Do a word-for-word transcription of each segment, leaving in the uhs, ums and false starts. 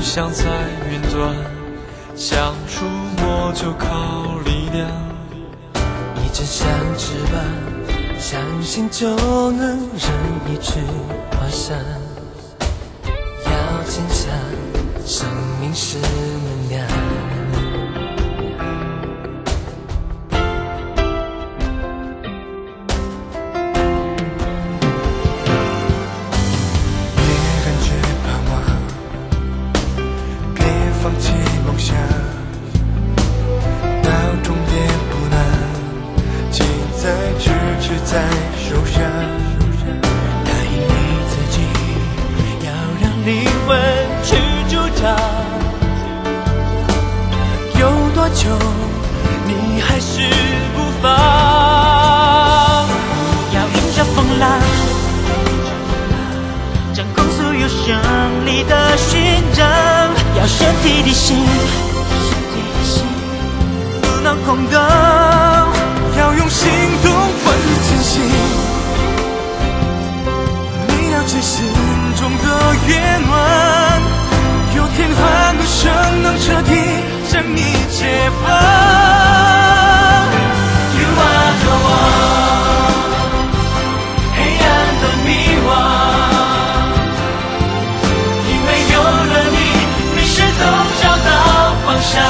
像在云端，想触摸就靠力量。 一直像翅膀，相信就能让一去华山。要坚强，生命是能量。 放弃梦想，到终点不难，近在咫尺，在手上。 答应你自己，要让灵魂去主张。有多久，你还是不放？要迎着风浪，掌控所有胜利的勋章。要身体力行，不能空洞， 要用行动换前行。你了解心中的愿望，有天换个生能彻底将你解放。You are the one， 黑暗的迷惘。总找到方向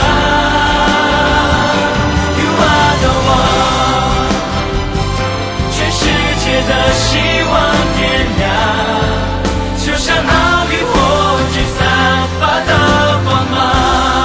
You are the one， 全世界的希望点亮，就像那浴火炬散发的光芒。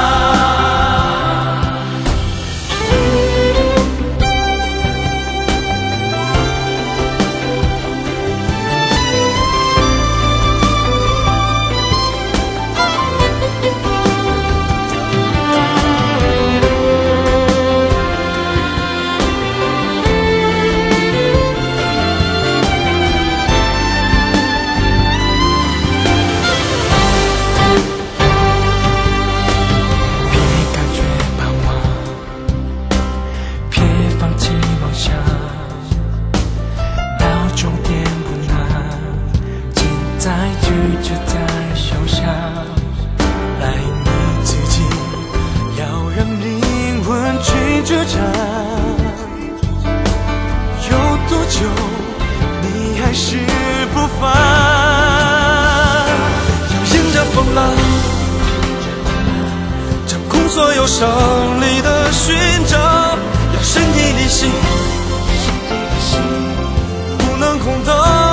所有胜利的勋章，要身体力行，不能空洞。